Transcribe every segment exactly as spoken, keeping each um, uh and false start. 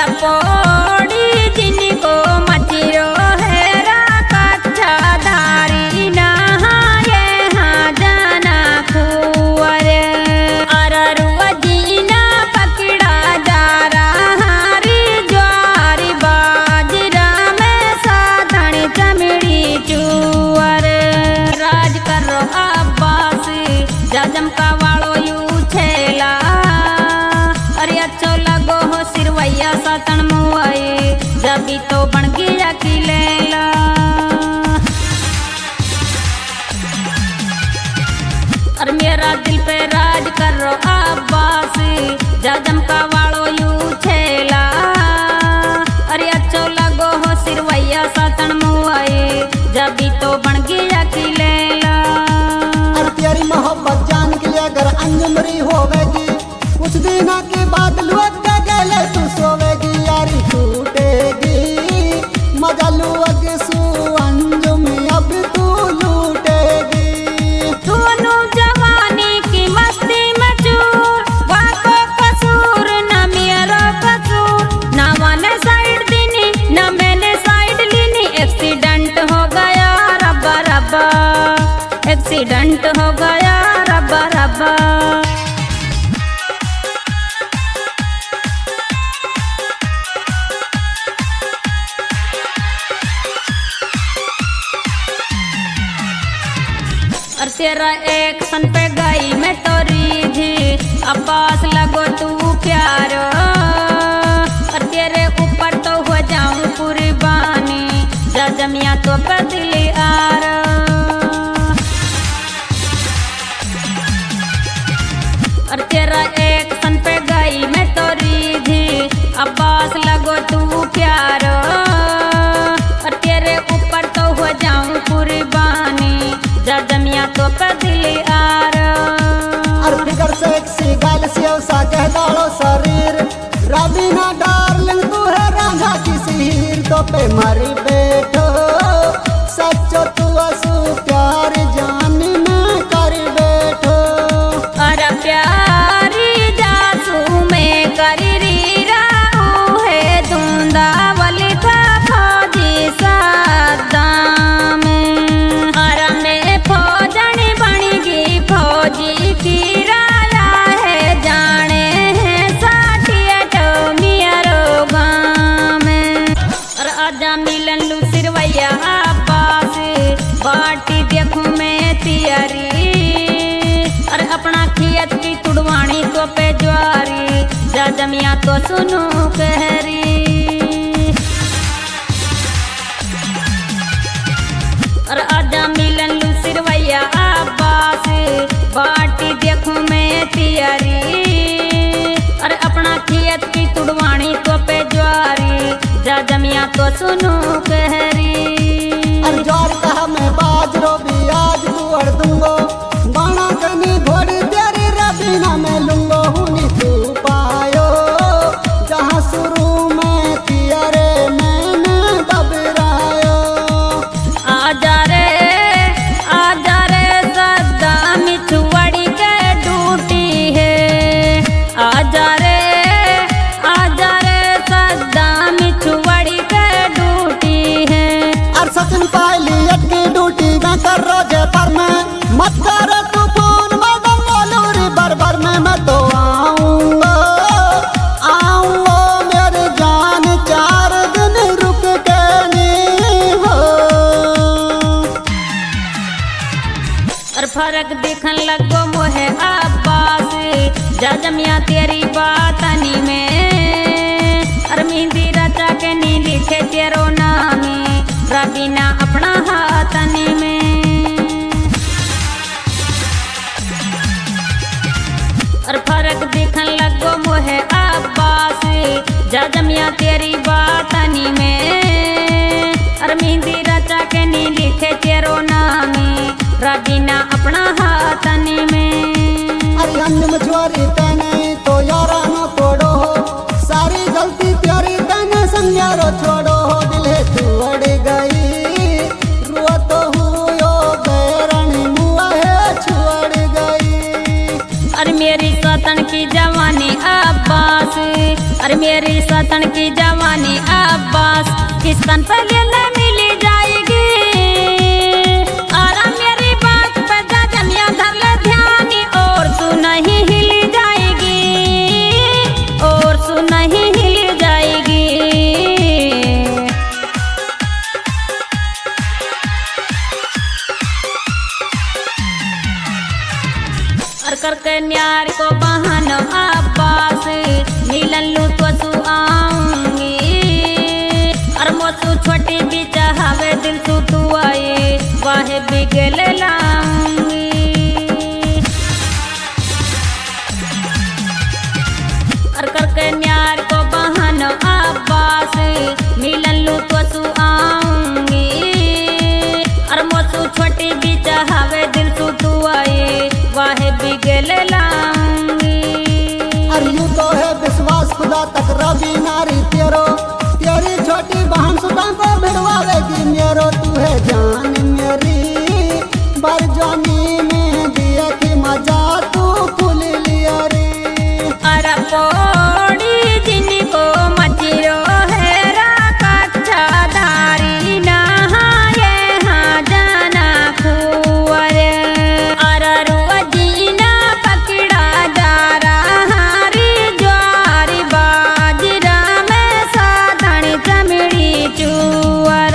पोड़ी जिनको मचिरो हेरा कच्चा धारी नहाए हाँ जाना खुअर अररुआ जीना पकड़ा जा रहा री ज्वारी बाजरा में साधन चमड़ी चुअर राज करो अब्बास जजम का वालो यू छेला अरे अच्छो लगो हो सिरवैया सतन मुआए जबी तो बन गया किलेला और मेरा दिल पे राज करो अब्बास जजम का वालो यू छेला अरे अच्छो लगो हो सिरवैया सतन मुआए जबी तो बन गया किलेला और तेरी मोहब्बत जान के लिए अगर अंजमरी होवेगी कुछ दिन के बाद लुअक के गले तू सोवेगी यारी टूटेगी मजा लुअक सु अंजुम अब तू लूटेगी दोनों जवानी की मस्ती में चूर वाको कसूर न मेरा कसूर न मैंने साइड दीनी न मैंने साइड लीनी एक्सीडेंट हो गया रब्बा रब्बा एक्सीडेंट हो गया रब्बा रब्बा और तेरा एक सन पे गई मैं तो रीझी अब्बास लगो तू प्यारो और तेरे ऊपर तो हो जाऊं कुर्बानी जा जमिया तो बदली आर और तेरा एक सन पे गई मैं तो रीझी अब्बास लगो तू प्यारो और तेरे ऊपर तो हो जाऊं कुर्बानी जा जमिया तो बदली आर और फिगर से एक सी गाल से सा कह डालो शरीर रबीना डार्लिंग तू है रांझा की सिर तो पे मरी बैठो सच्चो तू असु प्यार जान में कर बैठो और प्यारी जासू में कर री राहू है धुंदा वाली था फौजी सद्दाम और मैं फौजन बन गई फौजी की राया है जाने हैं साठियट मियारो गाँव में और आजा मिलन लू सिरवैया अब्बास बाटी देखूं मैं तियारी और अपना खेत की तुड़वानी तो पे ज्वारी जा जमिया तो सुनू कहरी और आजा मिलन लू सिरवैया अब्बास बाटी देखूं मैं तियारी और अपना खेत की तुड़वानी तो पे ज्वारी जा जमिया तो सुनू कहरी और जोर कहा मैं बाजरो भी आज तू अड़ दूंगो बाणा कनी घोड़ी तेरी रबीना में लूंगो हुनी तू पायो जहाँ शुरू में तियारे मैंने दबरायो आजा रे आजा रे सदा मिछुआड़ी के डूटी है आजा रे आजा रे सदा मिछुआड़ी के डूटी है और सचिन पायली अटकी ड्यूटी ना कर रोजे पर में मत कर तू फोन मदन बोलूरी बरबर में मैं तो आऊंगा आऊंगा मेरी जान चार दिन रुक के नहीं हो और फर्क दिखन लगो मोहे अब्बास जा जमिया तेरी बातनी में और मेहंदी रचा के नी लिखे तेरो नामी रबीना अपना हाथनी में और फर्क दिखन लगो मोहे अब्बास जा जमिया तेरी बातनी में और मेहंदी रचा के नी लिखे तेरो नामी रबीना अपना हाथनी में अरे अंज मछुआरी तने तो यारा न तोड़ो सारी गलती तेरी तने संज्ञारो छोड़ो दिल है तू अड़ गई रुआ तो हुयो बैरणी मुआ है छुअड़ गई और मेरी सतन की जवानी अब्बास और और मेरी सतन की जवानी अब्बास किस्तन पे ले मिली जाएगी। और मेरी बात पे जजनिया धर ले ध्यानी और सुनही हिल जाएगी, और सुनही हिल जाएगी। और करके न्यार को बहानो अब्बास मिलन लू तो सु आऊंगी। और मोसू छोटी भी चाहवे दिल सु तू आए वाहे बिगल लाऊंगी। और करके न्यार को बहानो अब्बास मिलन लू तो सु आऊंगी। और मोसू छोटी भी चाहवे दिल सु तू आए वाहे बिगल लाऊंगी। और यूं तो है विश्वास खुदा तक रवि नारी तेरो, तेरी छोटी बहन सुदान को भिड़वावेगी मेरो। तू है जान मेरी बरजानी में दिया की मजा तू फूल लिया रे। अरे पोड़ी जिनको मचिरो है कच्चा धारी नहाए हाँ जाना खुअर। अरे रुअजीना पकड़ा जा रहा री ज्वारी बाजरा में साधन चमड़ी चुअर।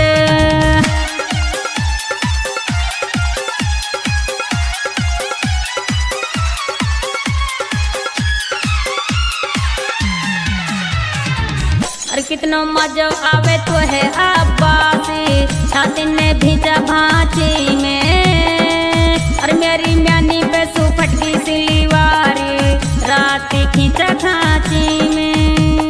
और कितनो मजा आवे तो है अब्बास छाती में भीजा भांची में। और मेरी म्यानी पे सुफट की सिलीवारी रात खींचा खांची में।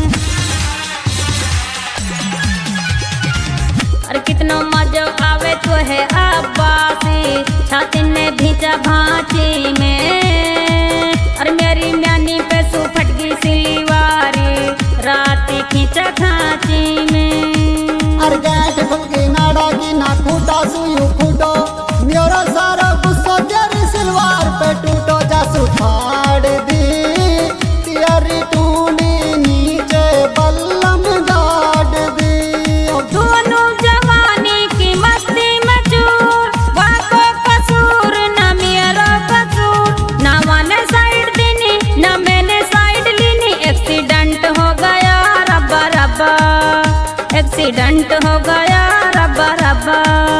और कितनो मजा आवे तो है अब्बास छाती में भीजा भांची में। और मेरी म्यानी पे सुफट की सिलीवारी रात खींचा खांची में। और गैठ फुलकी नाड़ा की ना खूटा सुयू खूटो मेरो सारा गुस्सा तेरी सिलवार पे टूटो। जासू फाड़ दी तेरी टूनी नीचे बल्लम गाड़ दी। दोनों जवानी की मस्ती में चूर वाको कसूर न मेरा कसूर। ना मैंने साइड देनी ना मैंने साइड लेनी। एक्सीडेंट हो गया रब्बा रब्बा, एक्सीडेंट हो गया रब्बा रब्बा।